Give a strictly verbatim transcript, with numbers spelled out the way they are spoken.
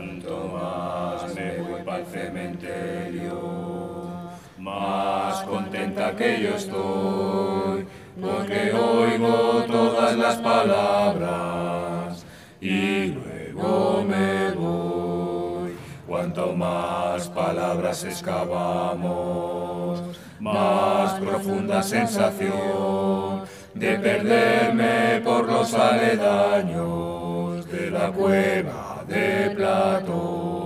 Cuanto más me voy pa'l cementerio, más contenta que yo estoy, porque oigo todas las palabras y luego me voy. Cuanto más palabras excavamos, más profunda sensación de perderme por los aledaños de la cueva de Platón.